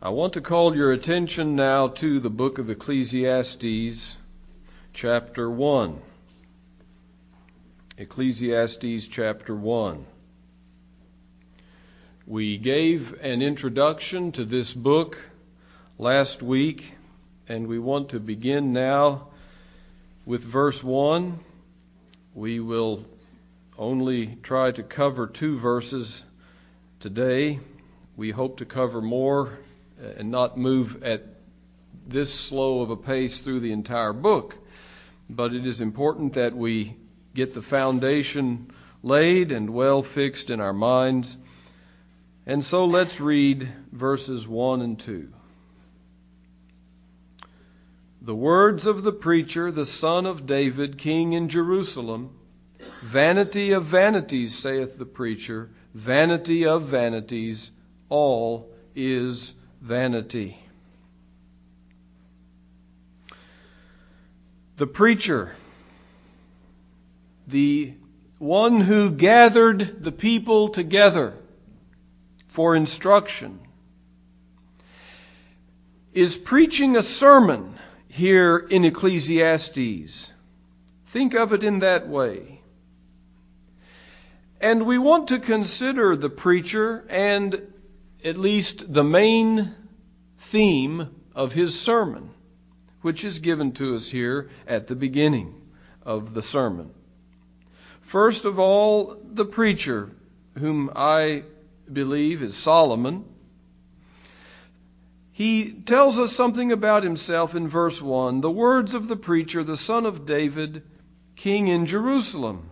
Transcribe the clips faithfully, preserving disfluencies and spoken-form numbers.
I want to call your attention now to the book of Ecclesiastes, chapter one. Ecclesiastes, chapter one. We gave an introduction to this book last week, and we want to begin now with verse one. We will only try to cover two verses today. We hope to cover more and not move at this slow of a pace through the entire book. But it is important that we get the foundation laid and well fixed in our minds. And so let's read verses one and two. The words of the preacher, the son of David, king in Jerusalem. Vanity of vanities, saith the preacher, vanity of vanities, all is vanity. The preacher, the one who gathered the people together for instruction, is preaching a sermon here in Ecclesiastes. Think of it in that way. And we want to consider the preacher and at least the main theme of his sermon, which is given to us here at the beginning of the sermon. First of all, the preacher, whom I believe is Solomon. He tells us something about himself in verse one. The words of the preacher, the son of David, king in Jerusalem.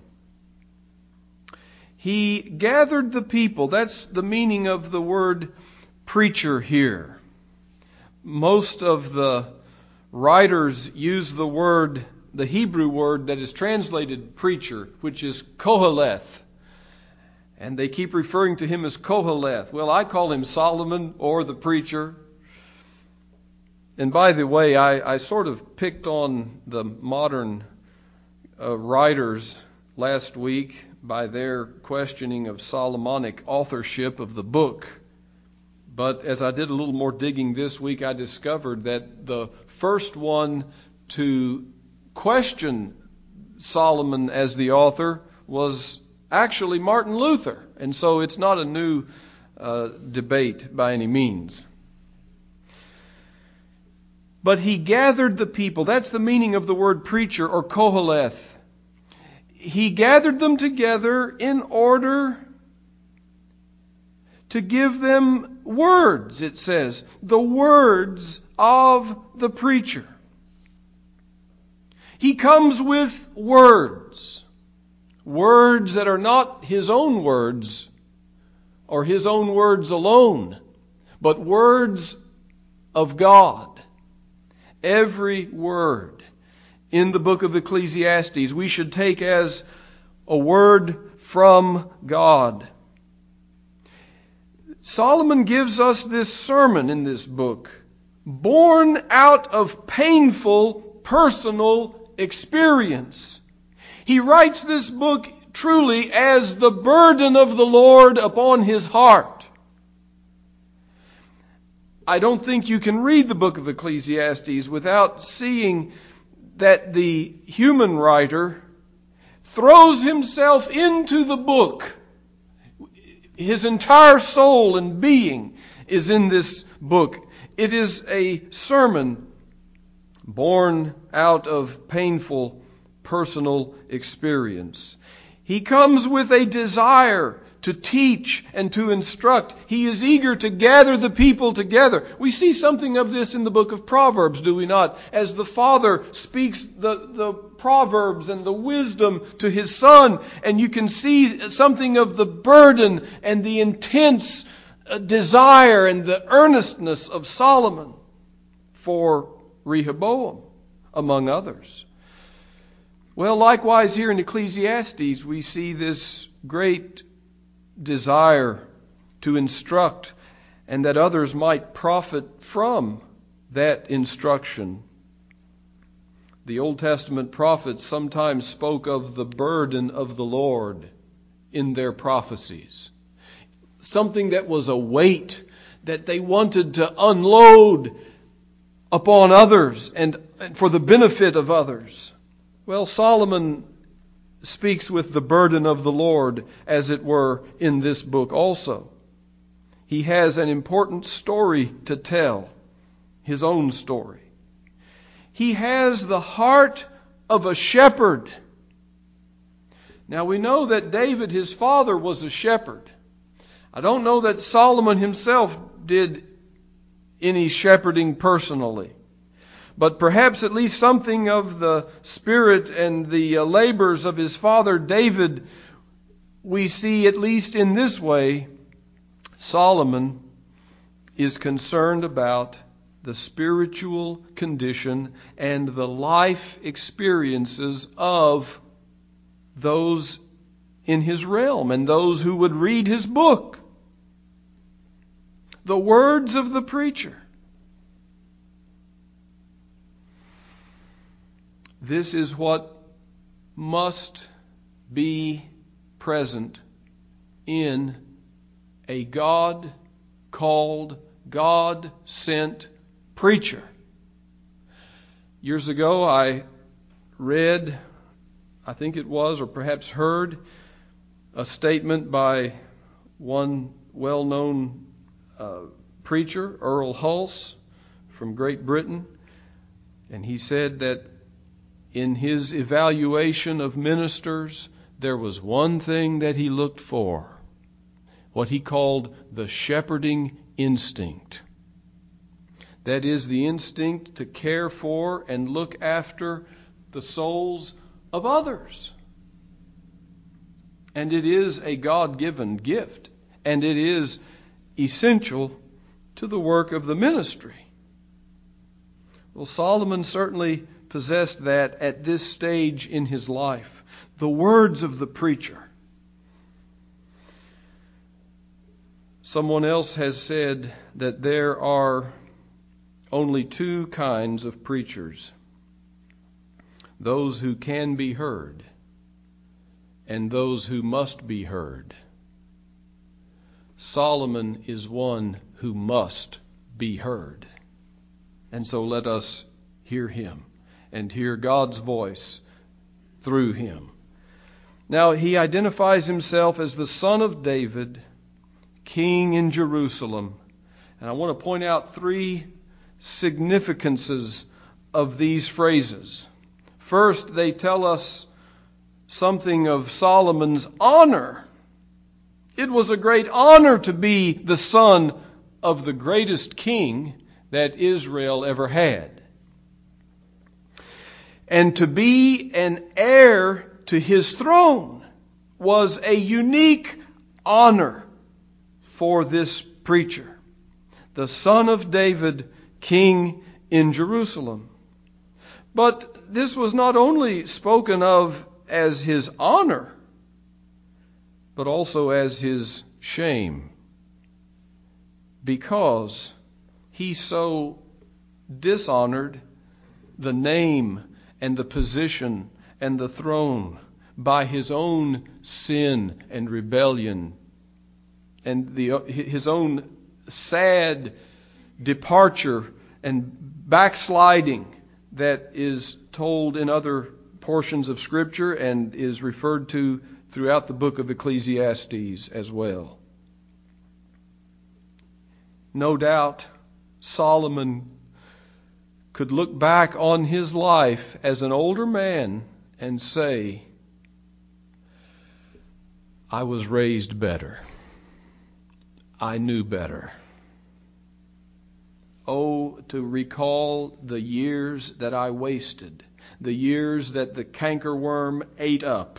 He gathered the people. That's the meaning of the word preacher here. Most of the writers use the word, the Hebrew word that is translated preacher, which is Koheleth. And they keep referring to him as Koheleth. Well, I call him Solomon or the preacher. And by the way, I, I sort of picked on the modern uh, writers last week by their questioning of Solomonic authorship of the book. But as I did a little more digging this week, I discovered that the first one to question Solomon as the author was actually Martin Luther. And so it's not a new uh, debate by any means. But he gathered the people. That's the meaning of the word preacher or Koheleth. He gathered them together in order to give them words, it says. The words of the preacher. He comes with words. Words that are not his own words or his own words alone, but words of God. Every word in the book of Ecclesiastes we should take as a word from God. Solomon gives us this sermon in this book, born out of painful personal experience. He writes this book truly as the burden of the Lord upon his heart. I don't think you can read the book of Ecclesiastes without seeing that the human writer throws himself into the book. His entire soul and being is in this book. It is a sermon born out of painful personal experience. He comes with a desire to teach and to instruct. He is eager to gather the people together. We see something of this in the book of Proverbs, do we not? As the father speaks the, the proverbs and the wisdom to his son, and you can see something of the burden and the intense desire and the earnestness of Solomon for Rehoboam, among others. Well, likewise here in Ecclesiastes, we see this great desire to instruct and that others might profit from that instruction. The Old Testament prophets sometimes spoke of the burden of the Lord in their prophecies. Something that was a weight that they wanted to unload upon others and for the benefit of others. Well, Solomon speaks with the burden of the Lord, as it were, in this book also. He has an important story to tell, his own story. He has the heart of a shepherd. Now we know that David, his father, was a shepherd. I don't know that Solomon himself did any shepherding personally. But perhaps at least something of the spirit and the uh, labors of his father David we see at least in this way. Solomon is concerned about the spiritual condition and the life experiences of those in his realm and those who would read his book. The words of the preacher. This is what must be present in a God-called, God-sent preacher. Years ago, I read, I think it was, or perhaps heard, a statement by one well-known uh, preacher, Earl Hulse, from Great Britain. And he said that in his evaluation of ministers, there was one thing that he looked for, what he called the shepherding instinct. That is, the instinct to care for and look after the souls of others. And it is a God-given gift, and it is essential to the work of the ministry. Well, Solomon certainly possessed that at this stage in his life. The words of the preacher. Someone else has said that there are only two kinds of preachers. Those who can be heard and those who must be heard. Solomon is one who must be heard. And so let us hear him and hear God's voice through him. Now, he identifies himself as the son of David, king in Jerusalem. And I want to point out three significances of these phrases. First, they tell us something of Solomon's honor. It was a great honor to be the son of the greatest king that Israel ever had. And to be an heir to his throne was a unique honor for this preacher, the son of David, king in Jerusalem. But this was not only spoken of as his honor, but also as his shame, because he so dishonored the name and the position and the throne by his own sin and rebellion and the, his own sad departure and backsliding that is told in other portions of Scripture and is referred to throughout the book of Ecclesiastes as well. No doubt Solomon could look back on his life as an older man and say, I was raised better. I knew better. Oh, to recall the years that I wasted, the years that the cankerworm ate up.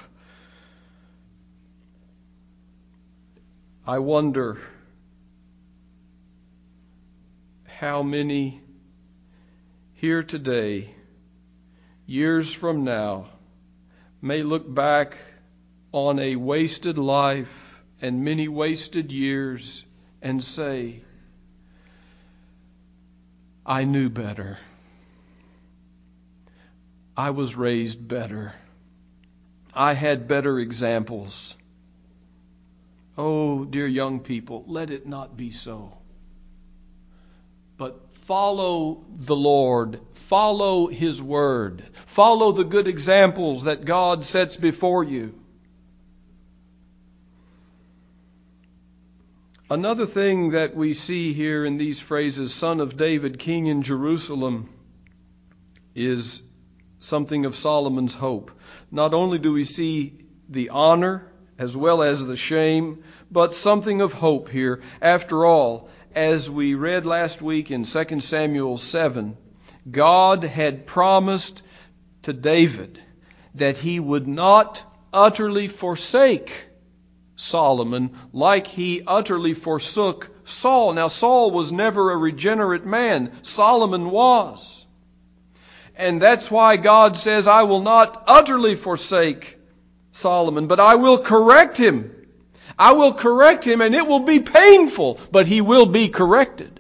I wonder how many here today, years from now, may look back on a wasted life and many wasted years and say, I knew better. I was raised better. I had better examples. Oh, dear young people, let it not be so. but follow the Lord. Follow His Word. Follow the good examples that God sets before you. Another thing that we see here in these phrases, Son of David, King in Jerusalem, is something of Solomon's hope. Not only do we see the honor as well as the shame, but something of hope here. After all, as we read last week in Second Samuel seven, God had promised to David that He would not utterly forsake Solomon like He utterly forsook Saul. Now, Saul was never a regenerate man. Solomon was. And that's why God says, I will not utterly forsake Solomon, but I will correct him. I will correct him, and it will be painful, but he will be corrected.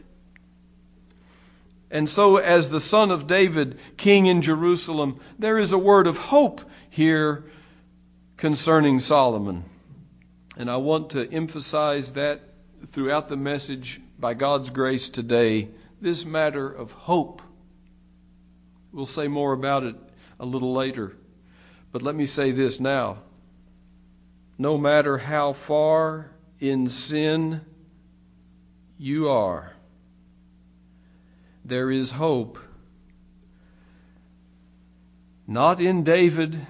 And so, as the Son of David, King in Jerusalem, there is a word of hope here concerning Solomon. And I want to emphasize that throughout the message, by God's grace today, this matter of hope. We'll say more about it a little later. But let me say this now. No matter how far in sin you are, there is hope. Not in David,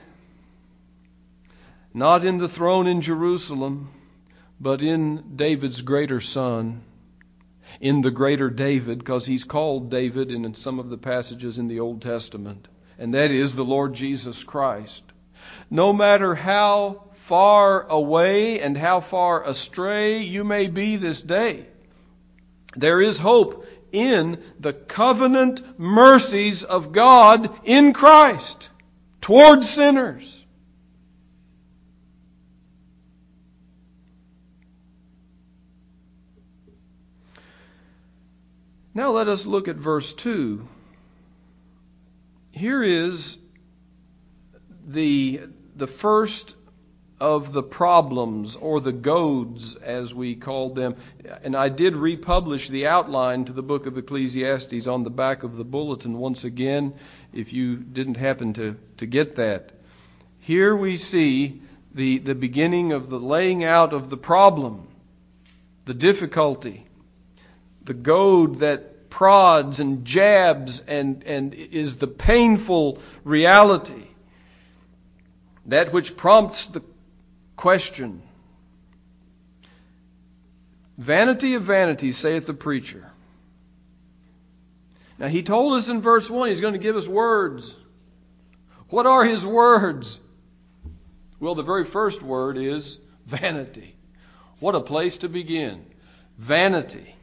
not in the throne in Jerusalem, but in David's greater son, in the greater David, because he's called David in some of the passages in the Old Testament, and that is the Lord Jesus Christ. No matter how far away and how far astray you may be this day, there is hope in the covenant mercies of God in Christ toward sinners. Now let us look at verse two. Here is the, the first of the problems, or the goads as we called them. And I did republish the outline to the book of Ecclesiastes on the back of the bulletin once again, if you didn't happen to, to get that. Here we see the, the beginning of the laying out of the problem, the difficulty, the goad that prods and jabs and, and is the painful reality. That which prompts the question. Vanity of vanities, saith the preacher. Now he told us in verse one, he's going to give us words. What are his words? Well, the very first word is vanity. What a place to begin. Vanity.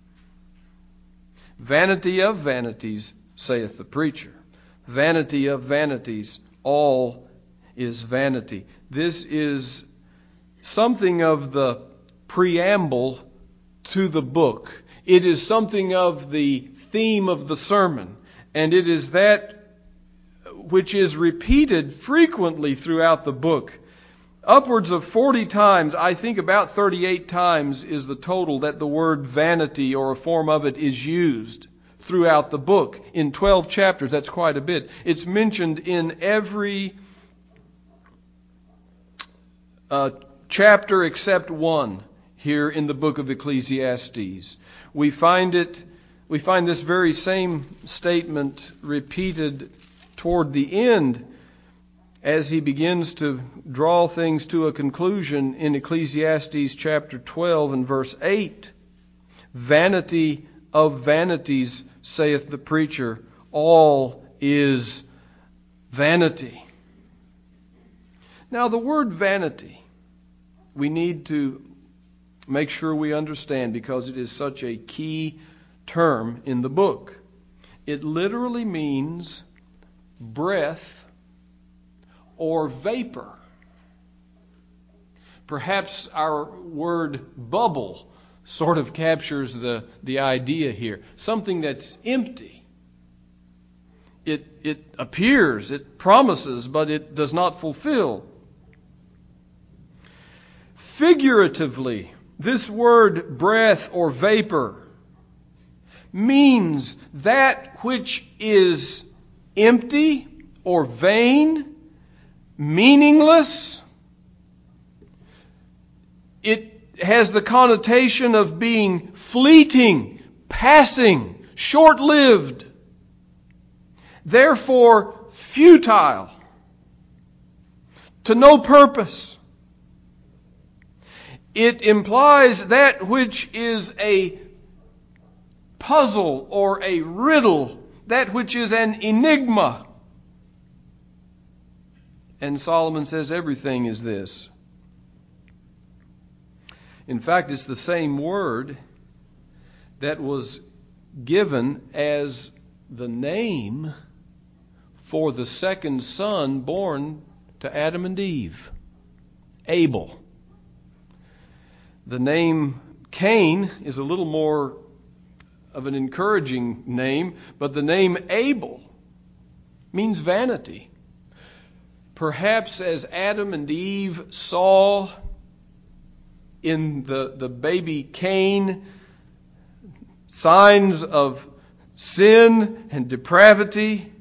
Vanity of vanities, saith the preacher. Vanity of vanities, all is vanity. This is something of the preamble to the book. It is something of the theme of the sermon. And it is that which is repeated frequently throughout the book. Upwards of forty times, I think about thirty-eight times is the total that the word vanity or a form of it is used throughout the book. In twelve chapters, that's quite a bit. It's mentioned in every uh, chapter except one here in the book of Ecclesiastes. We find it, we find this very same statement repeated toward the end as he begins to draw things to a conclusion in Ecclesiastes chapter twelve and verse eight. Vanity of vanities, saith the preacher, all is vanity. Now the word vanity, we need to make sure we understand because it is such a key term in the book. It literally means breath or vapor. Perhaps our word bubble sort of captures the, the idea here. Something that's empty. It, it appears, it promises, but it does not fulfill. Figuratively, this word breath or vapor means that which is empty or vain, meaningless. It has the connotation of being fleeting, passing, short-lived, therefore futile, to no purpose. It implies that which is a puzzle or a riddle, that which is an enigma. And Solomon says everything is this. In fact, it's the same word that was given as the name for the second son born to Adam and Eve, Abel. The name Cain is a little more of an encouraging name, but the name Abel means vanity. Perhaps as Adam and Eve saw in the, the baby Cain signs of sin and depravity,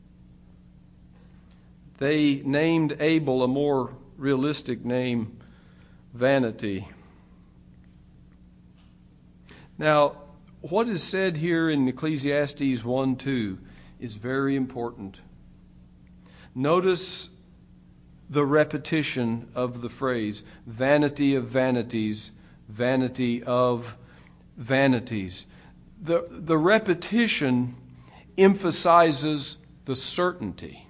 they named Abel a more realistic name, vanity. Now, what is said here in Ecclesiastes one two is very important. Notice the repetition of the phrase, vanity of vanities, vanity of vanities. The, the repetition emphasizes the certainty.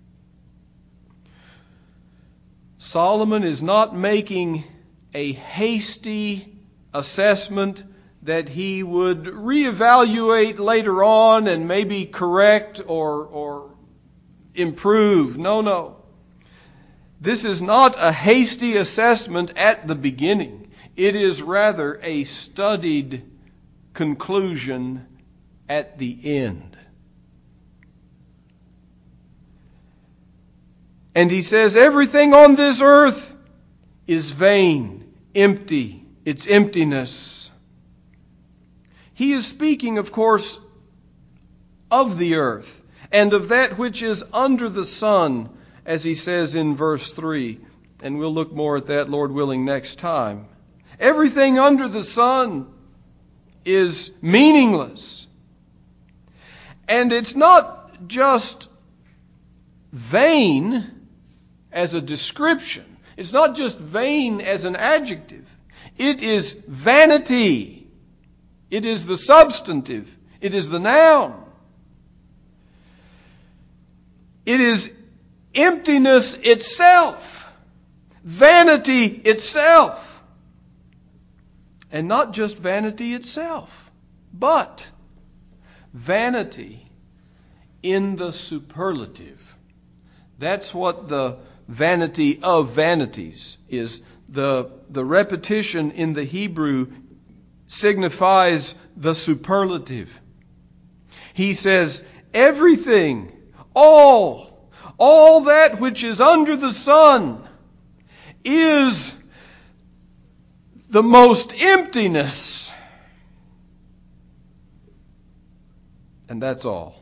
Solomon is not making a hasty assessment that he would reevaluate later on and maybe correct or, or improve. No, no. This is not a hasty assessment at the beginning. It is rather a studied conclusion at the end. And he says, everything on this earth is vain, empty, it's emptiness. He is speaking, of course, of the earth and of that which is under the sun, as he says in verse three. And we'll look more at that, Lord willing, next time. Everything under the sun is meaningless. And it's not just vain as a description. It's not just vain as an adjective. It is vanity. It is the substantive. It is the noun. It is emptiness itself. Vanity itself. And not just vanity itself, but vanity in the superlative. That's what the vanity of vanities is. The, the repetition in the Hebrew signifies the superlative. He says, everything, all, all that which is under the sun is the most emptiness. And that's all.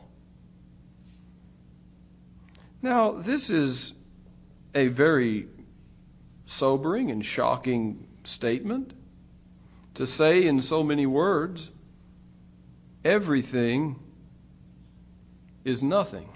Now, this is a very sobering and shocking statement to say in so many words, everything is nothing.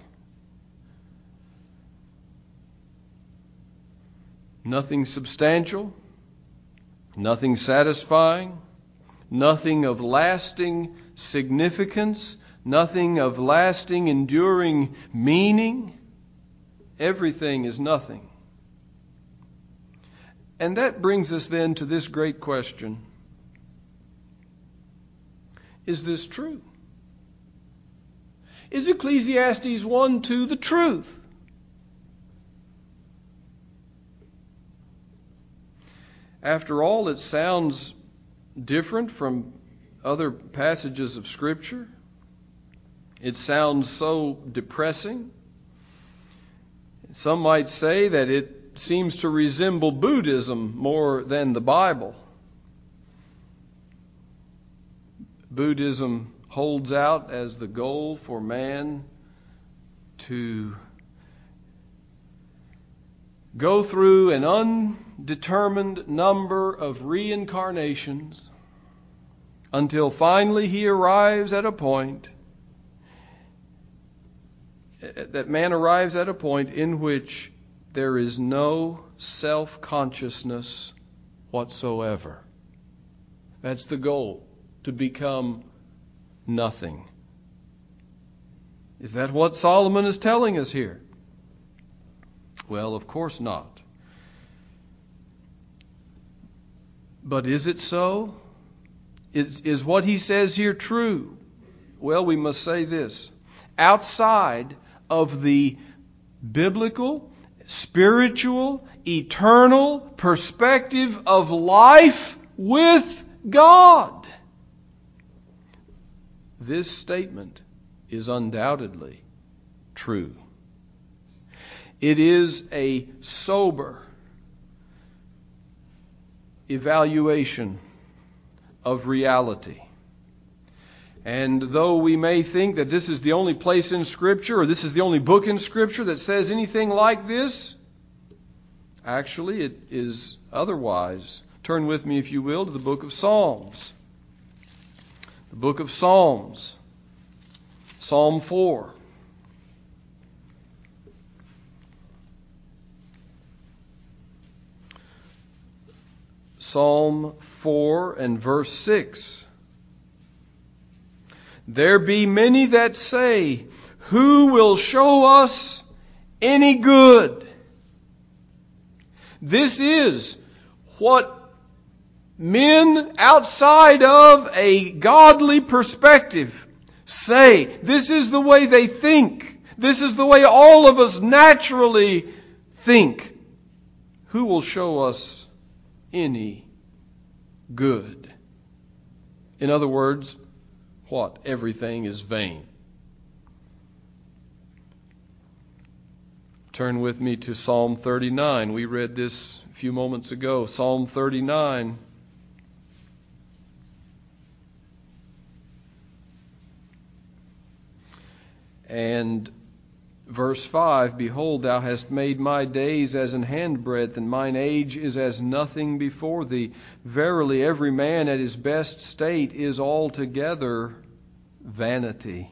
Nothing substantial, nothing satisfying, nothing of lasting significance, nothing of lasting, enduring meaning. Everything is nothing. And that brings us then to this great question. Is this true? Is Ecclesiastes one two the truth? After all, it sounds different from other passages of Scripture. It sounds so depressing. Some might say that it seems to resemble Buddhism more than the Bible. Buddhism holds out as the goal for man to go through an undetermined number of reincarnations until finally he arrives at a point, that man arrives at a point in which there is no self-consciousness whatsoever. That's the goal, to become nothing. Is that what Solomon is telling us here? Well, of course not. But is it so? Is, is what he says here true? Well, we must say this. Outside of the biblical, spiritual, eternal perspective of life with God, this statement is undoubtedly true. It is a sober evaluation of reality. And though we may think that this is the only place in Scripture, or this is the only book in Scripture that says anything like this, actually it is otherwise. Turn with me, if you will, to the book of Psalms. The book of Psalms. Psalm four. Psalm four and verse six. There be many that say, who will show us any good? This is what men outside of a godly perspective say. This is the way they think. This is the way all of us naturally think. Who will show us any good? In other words, what? Everything is vain. Turn with me to Psalm thirty-nine. We read this a few moments ago. Psalm thirty-nine. And verse five, behold, thou hast made my days as an handbreadth, and mine age is as nothing before thee. Verily, every man at his best state is altogether vanity.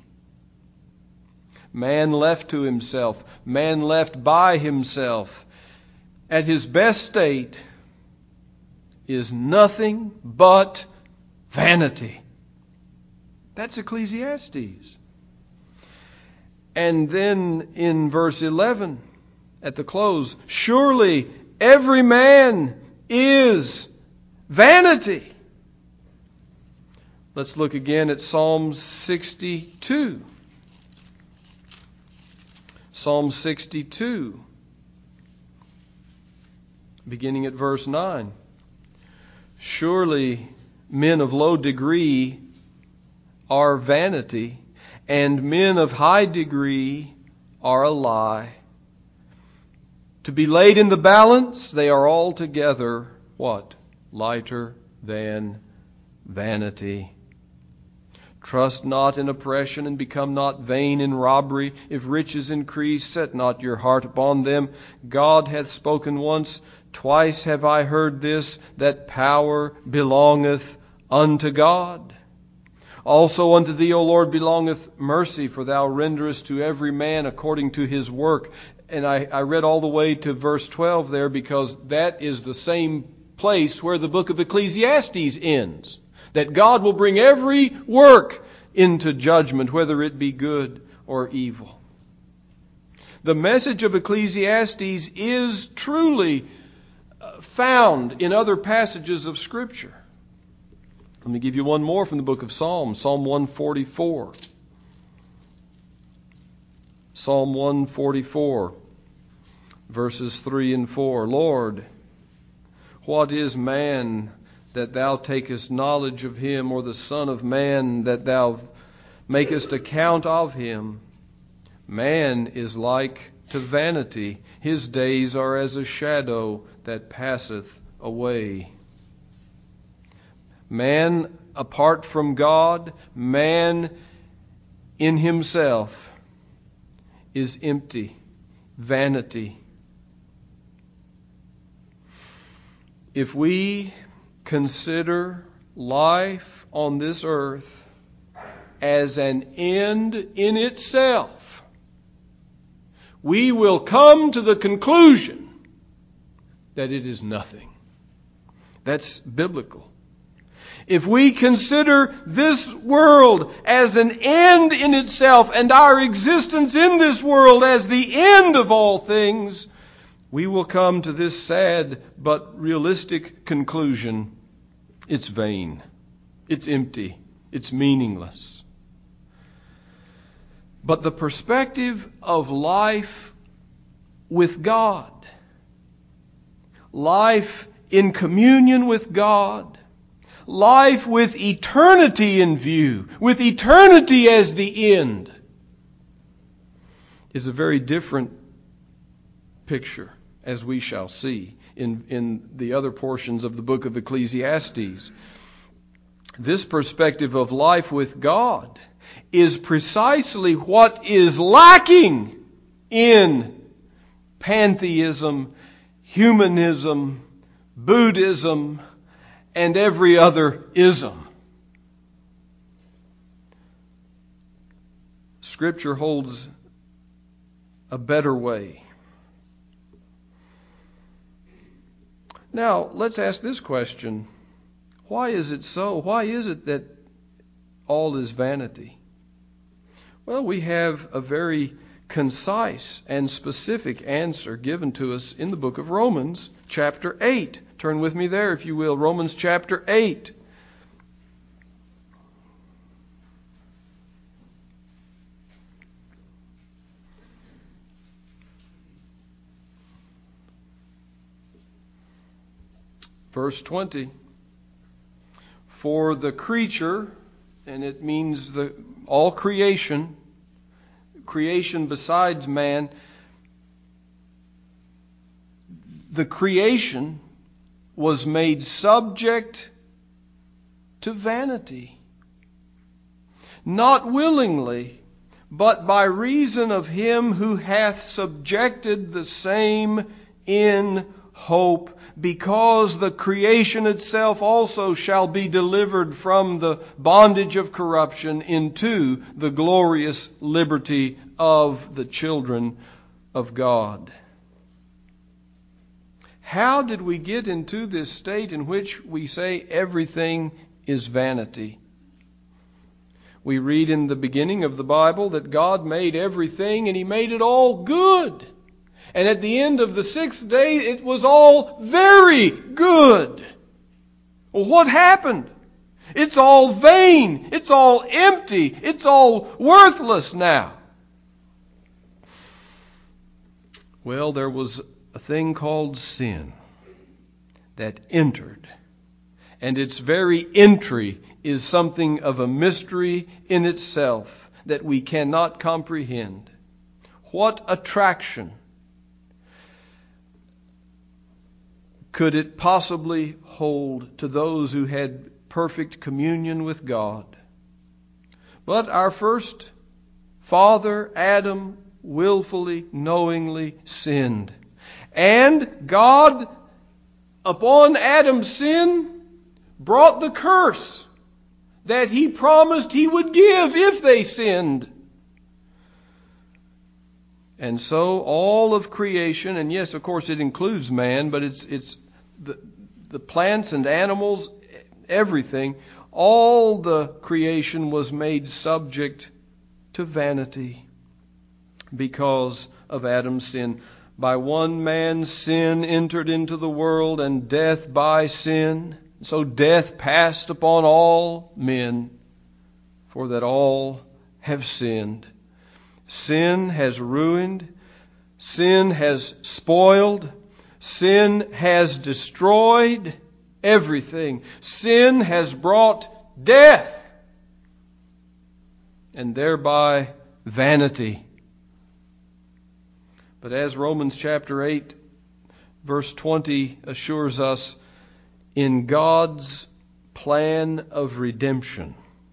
Man left to himself, man left by himself, at his best state is nothing but vanity. That's Ecclesiastes. And then in verse eleven, at the close, surely every man is vanity. Let's look again at Psalm sixty-two. Psalm sixty-two, beginning at verse nine. Surely men of low degree are vanity, and men of high degree are a lie. To be laid in the balance, they are altogether, what? Lighter than vanity. Trust not in oppression, and become not vain in robbery. If riches increase, set not your heart upon them. God hath spoken once, twice have I heard this, that power belongeth unto God. Also unto thee, O Lord, belongeth mercy, for thou renderest to every man according to his work. And I, I read all the way to verse twelve there, because that is the same place where the book of Ecclesiastes ends. That God will bring every work into judgment, whether it be good or evil. The message of Ecclesiastes is truly found in other passages of Scripture. Let me give you one more from the book of Psalms, Psalm one forty-four. Psalm one forty-four, verses three and four. Lord, what is man that thou takest knowledge of him, or the son of man that thou makest account of him? Man is like to vanity. His days are as a shadow that passeth away. Man apart from God, man in himself is empty, vanity. If we consider life on this earth as an end in itself, we will come to the conclusion that it is nothing. That's biblical. If we consider this world as an end in itself and our existence in this world as the end of all things, we will come to this sad but realistic conclusion: it's vain, it's empty, it's meaningless. But the perspective of life with God, life in communion with God, life with eternity in view, with eternity as the end, is a very different picture, as we shall see in, in the other portions of the book of Ecclesiastes. This perspective of life with God is precisely what is lacking in pantheism, humanism, Buddhism, and every other ism. Scripture holds a better way. Now, let's ask this question. Why is it so? Why is it that all is vanity? Well, we have a very concise and specific answer given to us in the book of Romans, chapter eight. Turn with me there, if you will. Romans chapter eight. Verse twenty. For the creature, and it means the all creation, creation besides man, the creation was made subject to vanity, not willingly, but by reason of him who hath subjected the same in hope, because the creation itself also shall be delivered from the bondage of corruption into the glorious liberty of the children of God. How did we get into this state in which we say everything is vanity? We read in the beginning of the Bible that God made everything and He made it all good. And at the end of the sixth day, it was all very good. Well, what happened? It's all vain. It's all empty. It's all worthless now. Well, there was a thing called sin that entered. And its very entry is something of a mystery in itself that we cannot comprehend. What attraction could it possibly hold to those who had perfect communion with God? But our first father, Adam, willfully, knowingly sinned. And God, upon Adam's sin, brought the curse that He promised He would give if they sinned. And so all of creation, and yes, of course it includes man, but it's it's the, the plants and animals, everything, all the creation was made subject to vanity because of Adam's sin. By one man's sin entered into the world, and death by sin. So death passed upon all men, for that all have sinned. Sin has ruined. Sin has spoiled. Sin has destroyed everything. Sin has brought death, and thereby vanity. But as Romans chapter eight, verse twenty assures us, in God's plan of redemption.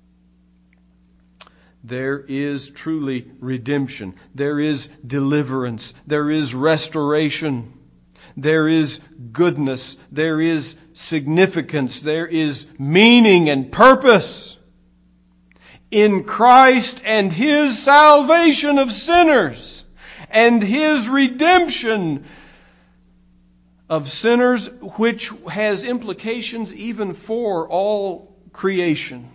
There is truly redemption. There is deliverance. There is restoration. There is goodness. There is significance. There is meaning and purpose in Christ and His salvation of sinners and His redemption of sinners, which has implications even for all creation.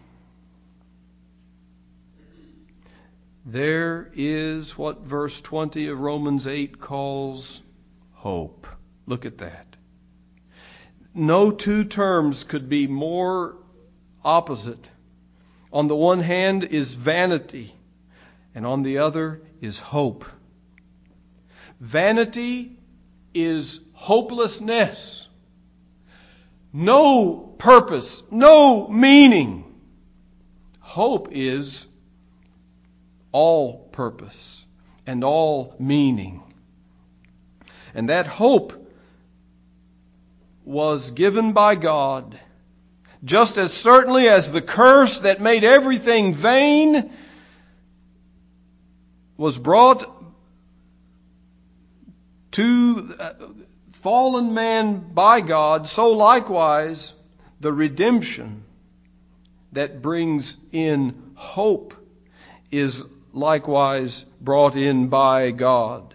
There is what verse twenty of Romans eight calls hope. Look at that. No two terms could be more opposite. On the one hand is vanity, and on the other is hope. Vanity is hopelessness. No purpose, no meaning. Hope is all purpose and all meaning. And that hope was given by God, just as certainly as the curse that made everything vain was brought to fallen man by God, so likewise the redemption that brings in hope is likewise brought in by God.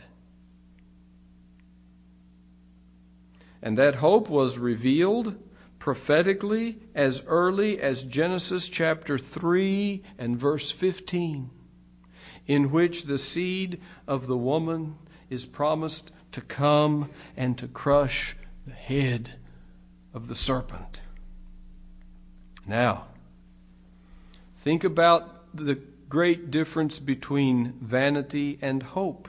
And that hope was revealed prophetically as early as Genesis chapter three and verse fifteen, in which the seed of the woman is promised to come and to crush the head of the serpent. Now, think about the great difference between vanity and hope.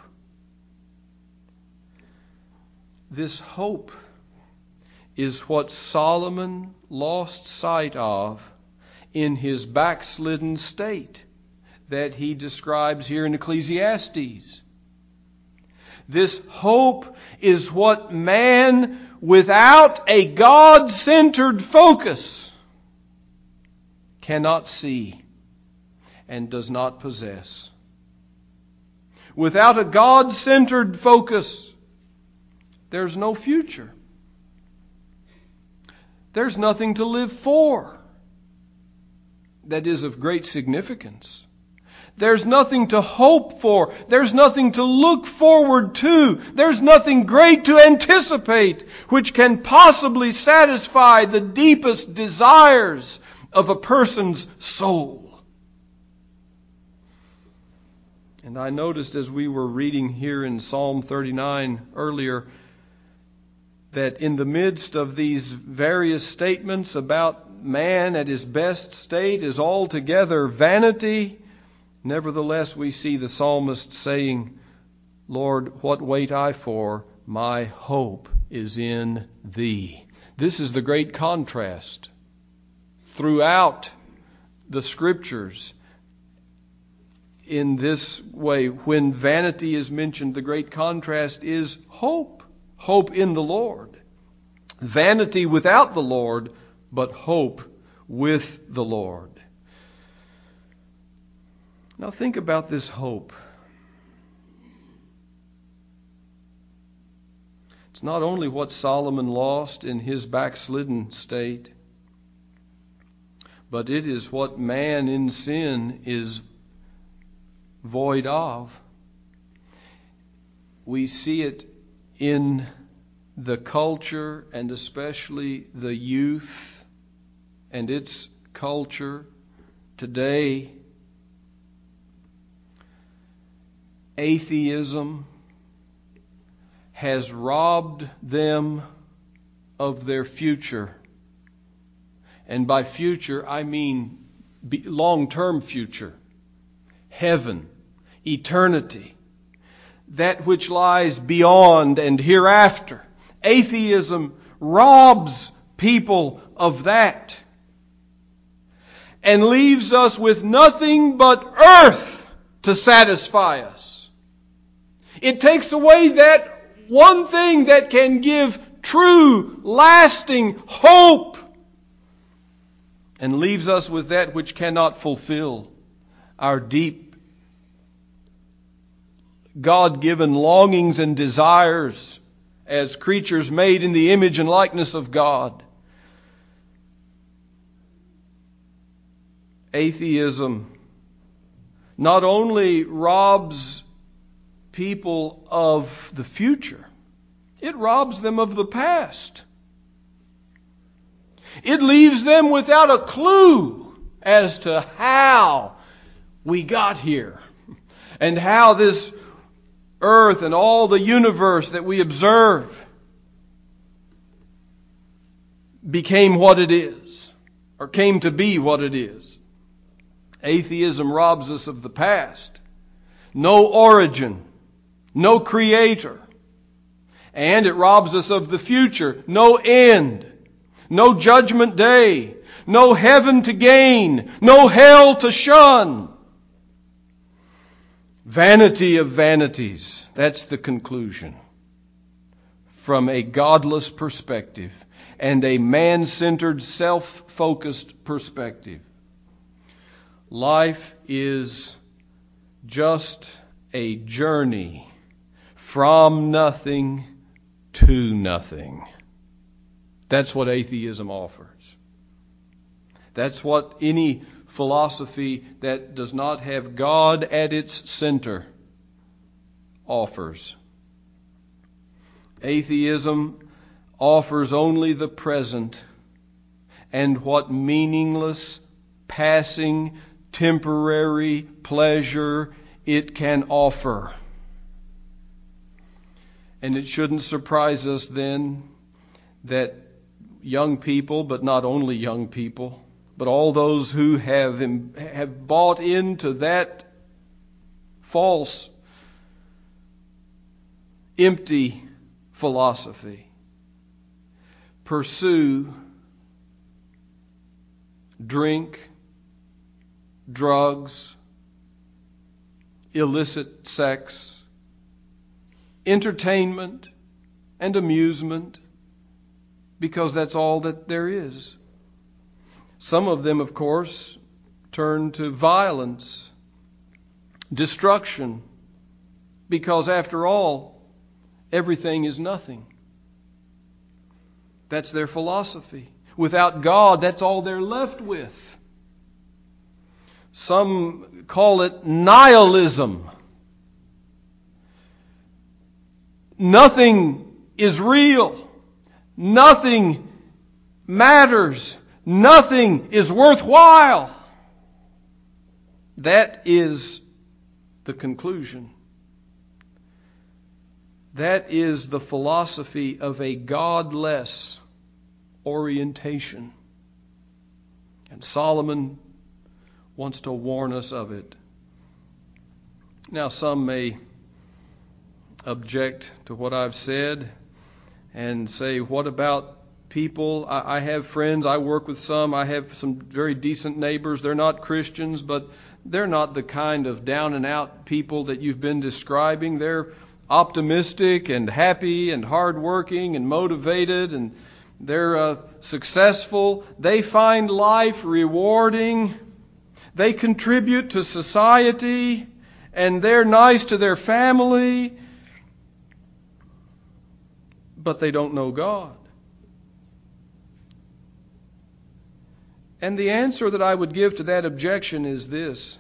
This hope is what Solomon lost sight of in his backslidden state that he describes here in Ecclesiastes. This hope is what man, without a God-centered focus, cannot see and does not possess. Without a God-centered focus, there's no future. There's nothing to live for that is of great significance. There's nothing to hope for. There's nothing to look forward to. There's nothing great to anticipate which can possibly satisfy the deepest desires of a person's soul. And I noticed as we were reading here in Psalm thirty-nine earlier that in the midst of these various statements about man at his best state is altogether vanity, nevertheless we see the psalmist saying, Lord, what wait I for? My hope is in Thee. This is the great contrast throughout the Scriptures. In this way, when vanity is mentioned, the great contrast is hope. Hope in the Lord. Vanity without the Lord, but hope with the Lord. Now think about this hope. It's not only what Solomon lost in his backslidden state, but it is what man in sin is void of. We see it in the culture, and especially the youth and its culture today. Atheism has robbed them of their future. And by future, I mean long-term future. Heaven, eternity, that which lies beyond and hereafter. Atheism robs people of that and leaves us with nothing but earth to satisfy us. It takes away that one thing that can give true, lasting hope. and leaves us with that which cannot fulfill our deep God-given longings and desires as creatures made in the image and likeness of God. Atheism not only robs people of the future, it robs them of the past. It leaves them without a clue as to how we got here and how this earth and all the universe that we observe became what it is, or came to be what it is. Atheism robs us of the past. No origin, no creator. And it robs us of the future. No end, no judgment day, no heaven to gain, no hell to shun. Vanity of vanities. That's the conclusion. From a godless perspective and a man-centered, self-focused perspective. Life is just a journey from nothing to nothing. That's what atheism offers. That's what any philosophy that does not have God at its center offers. Atheism offers only the present and what meaningless, passing, temporary pleasure it can offer. And it shouldn't surprise us then that young people, but not only young people, but all those who have have bought into that false, empty philosophy, pursue, drink, drugs, illicit sex, entertainment, and amusement, because that's all that there is. Some of them, of course, turn to violence, destruction, because after all, everything is nothing. That's their philosophy. Without God, that's all they're left with. Some call it nihilism. Nothing is real. Nothing matters. Nothing is worthwhile. That is the conclusion. That is the philosophy of a godless orientation. And Solomon wants to warn us of it. Now, some may object to what I've said and say, what about people? I, I have friends, I work with some, I have some very decent neighbors. They're not Christians, but they're not the kind of down and out people that you've been describing. They're optimistic and happy and hardworking and motivated, and they're uh, successful. They find life rewarding. They contribute to society, and they're nice to their family, but they don't know God. And the answer that I would give to that objection is this: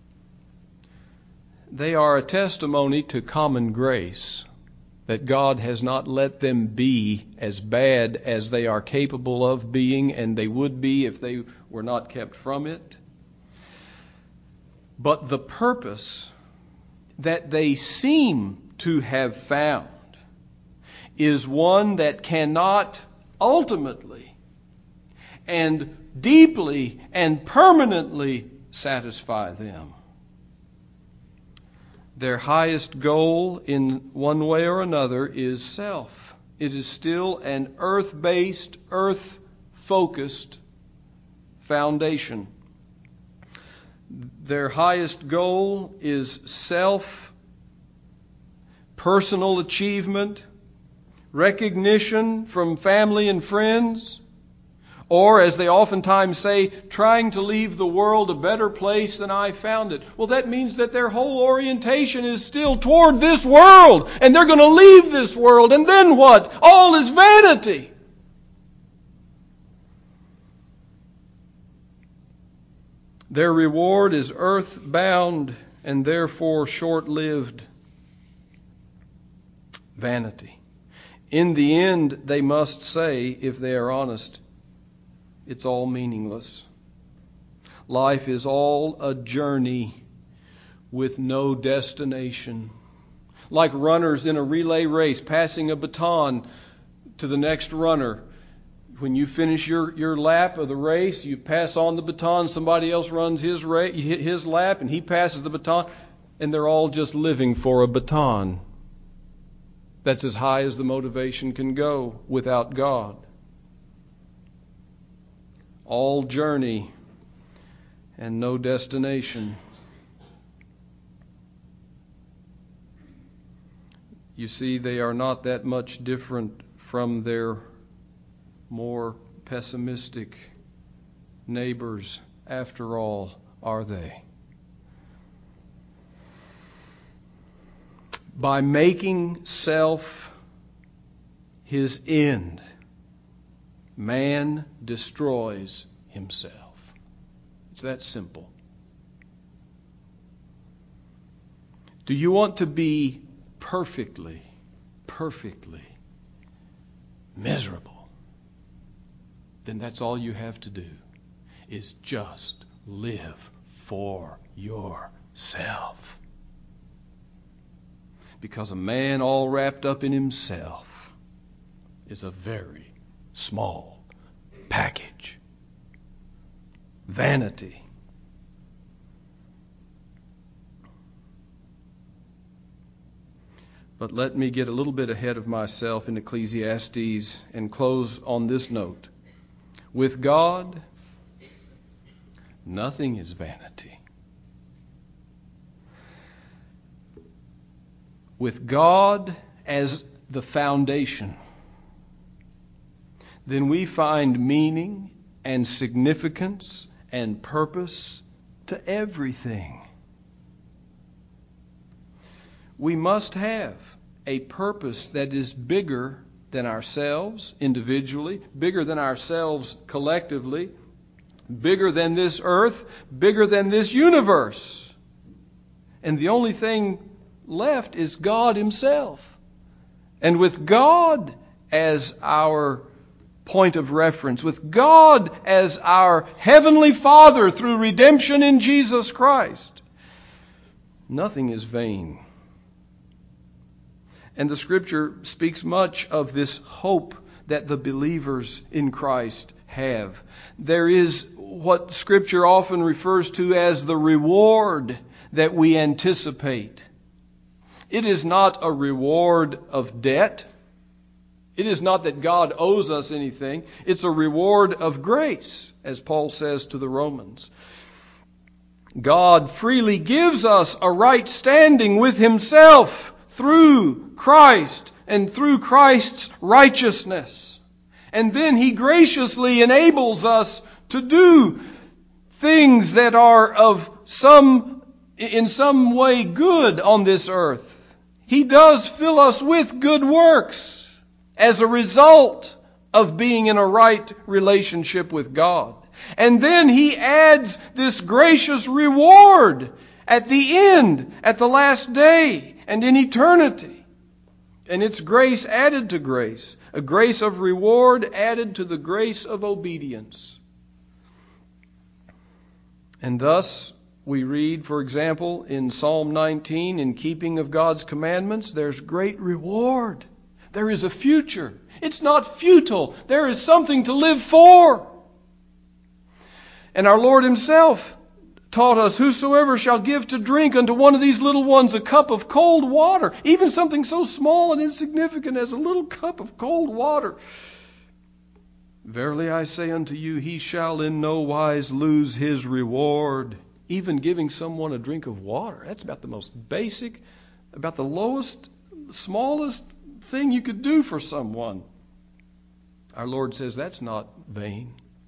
they are a testimony to common grace, that God has not let them be as bad as they are capable of being, and they would be if they were not kept from it. But the purpose that they seem to have found is one that cannot ultimately and deeply and permanently satisfy them. Their highest goal in one way or another is self. It is still an earth-based, earth-focused foundation. Their highest goal is self, personal achievement, recognition from family and friends, Or, as they oftentimes say, trying to leave the world a better place than I found it. Well, that means that their whole orientation is still toward this world. And they're going to leave this world. And then what? All is vanity. Their reward is earthbound and therefore short-lived. Vanity. In the end, they must say, if they are honest, it's all meaningless. Life is all a journey with no destination. Like runners in a relay race, passing a baton to the next runner. When you finish your, your lap of the race, you pass on the baton. Somebody else runs his, ra- his lap and he passes the baton. And they're all just living for a baton. That's as high as the motivation can go without God. All journey and no destination. You see, they are not that much different from their more pessimistic neighbors, after all, are they? By making self his end, man destroys himself. It's that simple. Do you want to be perfectly, perfectly miserable? Then that's all you have to do, is just live for yourself. Because a man all wrapped up in himself is a very small package. Vanity. But let me get a little bit ahead of myself in Ecclesiastes and close on this note. With God, nothing is vanity. With God as the foundation, then we find meaning and significance and purpose to everything. We must have a purpose that is bigger than ourselves individually, bigger than ourselves collectively, bigger than this earth, bigger than this universe. And the only thing left is God Himself. And with God as our point of reference, with God as our Heavenly Father through redemption in Jesus Christ, nothing is vain. And the Scripture speaks much of this hope that the believers in Christ have. There is what Scripture often refers to as the reward that we anticipate. It is not a reward of debt. It is not that God owes us anything. It's a reward of grace, as Paul says to the Romans. God freely gives us a right standing with Himself through Christ and through Christ's righteousness. And then He graciously enables us to do things that are of some, in some way good on this earth. He does fill us with good works as a result of being in a right relationship with God. And then He adds this gracious reward at the end, at the last day, and in eternity. And it's grace added to grace, a grace of reward added to the grace of obedience. And thus, we read, for example, in Psalm nineteen, in keeping of God's commandments, there's great reward. There is a future. It's not futile. There is something to live for. And our Lord Himself taught us, whosoever shall give to drink unto one of these little ones a cup of cold water, even something so small and insignificant as a little cup of cold water, verily I say unto you, he shall in no wise lose his reward. Even giving someone a drink of water, that's about the most basic, about the lowest, smallest thing you could do for someone. Our Lord says that's not vain.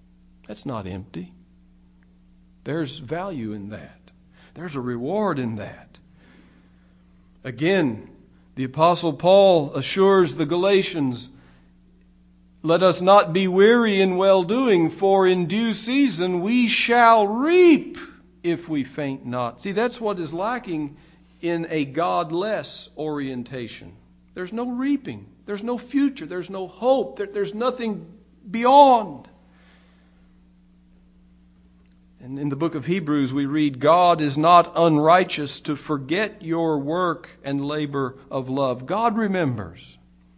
That's not empty. There's value in that. There's a reward in that. Again, the Apostle Paul assures the Galatians, let us not be weary in well-doing, for in due season we shall reap if we faint not. See, that's what is lacking in a godless orientation. There's no reaping. There's no future. There's no hope. There, there's nothing beyond. And in the book of Hebrews we read, God is not unrighteous to forget your work and labor of love. God remembers.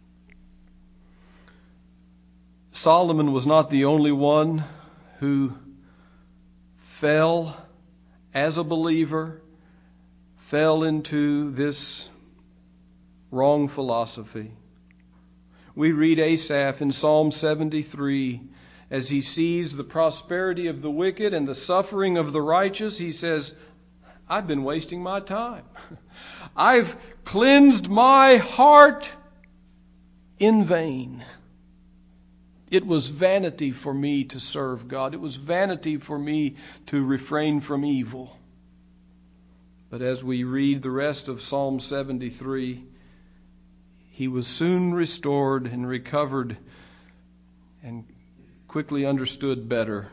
Solomon was not the only one who fell as a believer, fell into this wrong philosophy. We read Asaph in Psalm seventy-three, as he sees the prosperity of the wicked and the suffering of the righteous, he says, I've been wasting my time. I've cleansed my heart in vain. It was vanity for me to serve God. It was vanity for me to refrain from evil. But as we read the rest of Psalm seventy-three, he was soon restored and recovered and quickly understood better.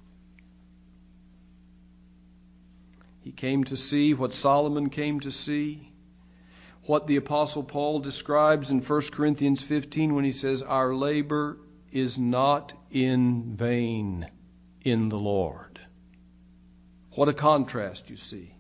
He came to see what Solomon came to see, what the Apostle Paul describes in First Corinthians fifteen when he says, our labor is not in vain in the Lord. What a contrast, you see.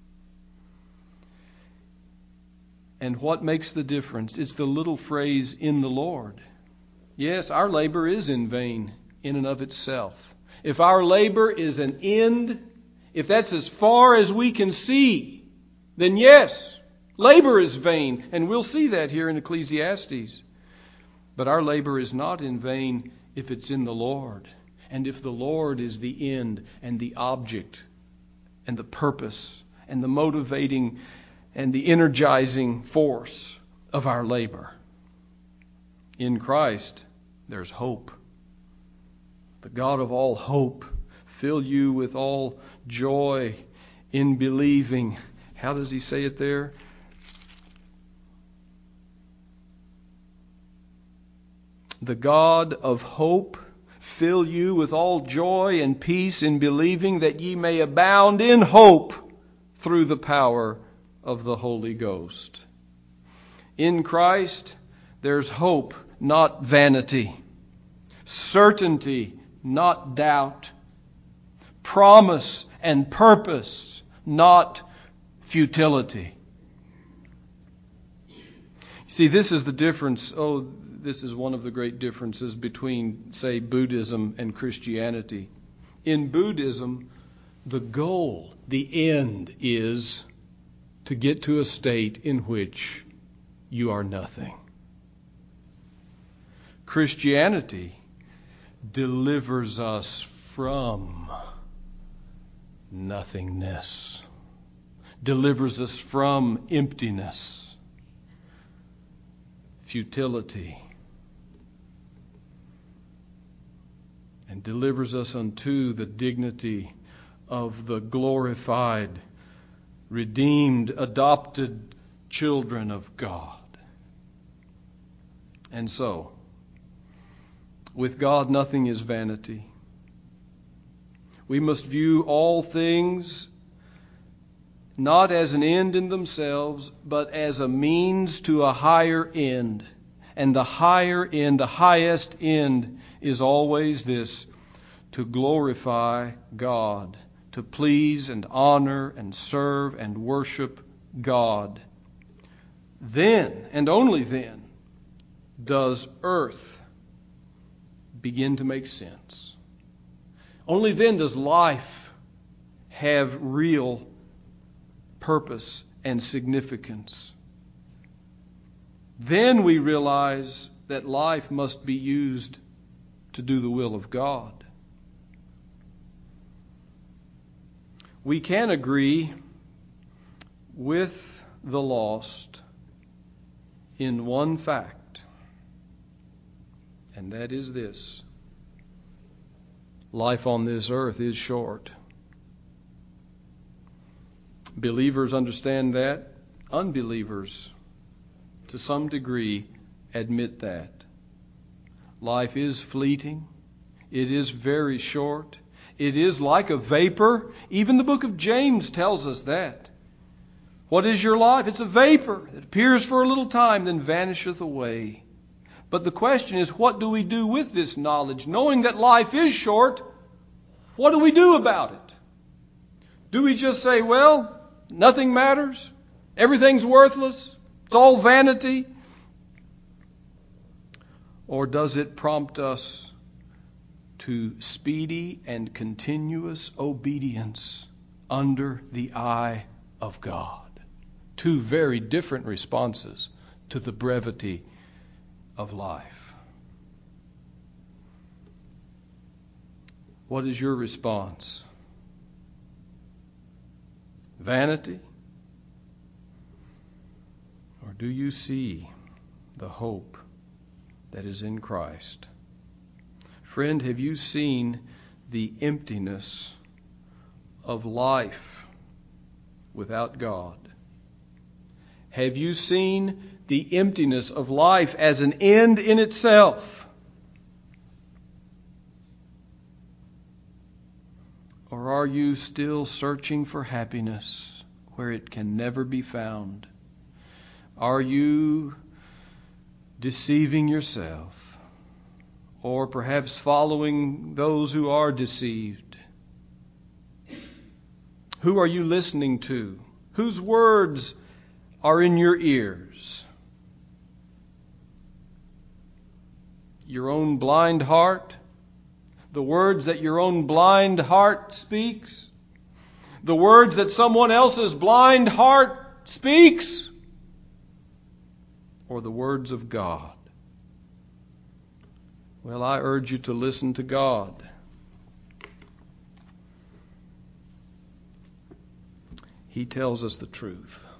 And what makes the difference? It's the little phrase, in the Lord. Yes, our labor is in vain in and of itself. If our labor is an end, if that's as far as we can see, then yes, labor is vain. And we'll see that here in Ecclesiastes. But our labor is not in vain if it's in the Lord. And if the Lord is the end and the object and the purpose and the motivating and the energizing force of our labor. In Christ, there's hope. The God of all hope fill you with all joy in believing. How does he say it there? The God of hope fill you with all joy and peace in believing, that ye may abound in hope through the power of the Holy Ghost. In Christ, there's hope, not vanity. Certainty, not doubt. Promise and purpose, not futility. See, this is the difference. Oh, this is one of the great differences between, say, Buddhism and Christianity. In Buddhism, the goal, the end, is to get to a state in which you are nothing. Christianity delivers us from nothingness, delivers us from emptiness, futility, and delivers us unto the dignity of the glorified, redeemed, adopted children of God. And so, with God nothing is vanity. We must view all things not as an end in themselves, but as a means to a higher end. And the higher end, the highest end, is always this: to glorify God, to please and honor and serve and worship God. Then, and only then, does earth begin to make sense. Only then does life have real purpose and significance. Then we realize that life must be used to do the will of God. We can agree with the lost in one fact, and that is this: life on this earth is short. Believers understand that. Unbelievers, to some degree, admit that. Life is fleeting. It is very short. It is like a vapor. Even the book of James tells us that. What is your life? It's a vapor that appears for a little time, then vanisheth away. But the question is, what do we do with this knowledge? Knowing that life is short, what do we do about it? Do we just say, well, nothing matters? Everything's worthless? It's all vanity? Or does it prompt us to speedy and continuous obedience under the eye of God? Two very different responses to the brevity of life. What is your response? Vanity? Or do you see the hope that is in Christ? Friend, have you seen the emptiness of life without God? Have you seen the emptiness of life as an end in itself? Or are you still searching for happiness where it can never be found? Are you deceiving yourself? Or perhaps following those who are deceived? Who are you listening to? Whose words are in your ears? Your own blind heart? The words that your own blind heart speaks? The words that someone else's blind heart speaks? Or the words of God? Well, I urge you to listen to God. He tells us the truth.